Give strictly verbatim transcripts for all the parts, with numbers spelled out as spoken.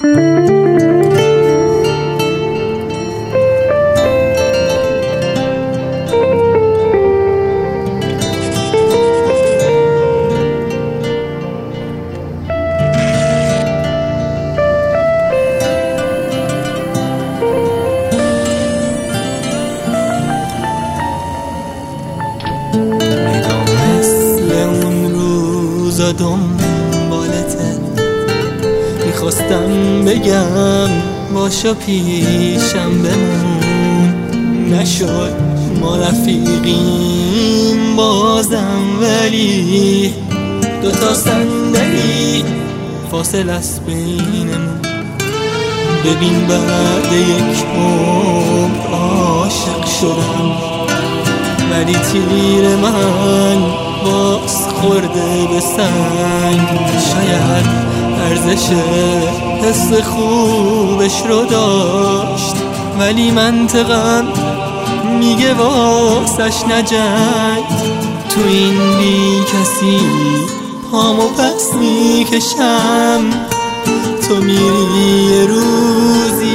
دنبالته میخواستم بگم باشا پیشم بمون، نشد ما رفیقیم بازم، ولی دوتا صندلی فاصل است بینمون. ببین بعد یک عمر عاشق شدم، ولی تیر من باز خورده به سنگ. شاید ارزش حس خوبش رو داشت، ولی منطقم میگه واسش نجنگ. تو این بی کسی پامو پس میکشم، تو میری یه روزی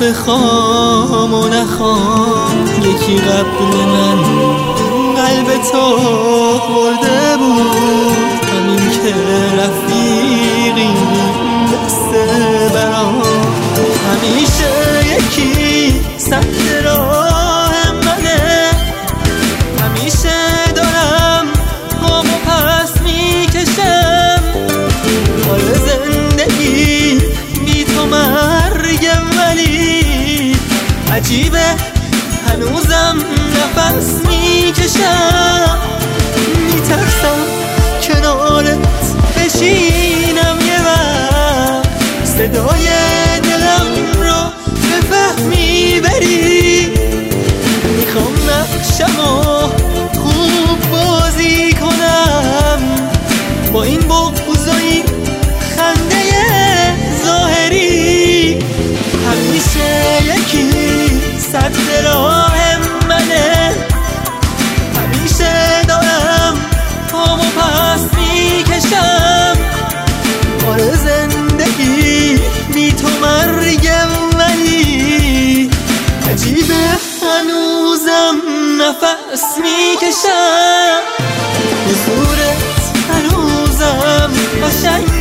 بخوام و نخوام. یکی قبل من قلب تو برده بود، همین که رفیقی دسته برام. همیشه یکی سمت راه منه، همیشه دارم پامو پس میکشم. حال زندگی بی تو مرگم، ولی عجیبه هنوزم نفس میکشم. میترسم کنارت بشینم یه وقت، صدای دلم رو بفهمی بری. میخوام نقشمو خوب بازی کنم، با این بغض و این خنده ظاهری. همیشه یکی سد راه منه، همیشه دارم پامو پس میکشم. آره زندگی بی تو مرگم، ولی عجیبه هنوزم نفس میکشم. حضورت هنوزم قشنگ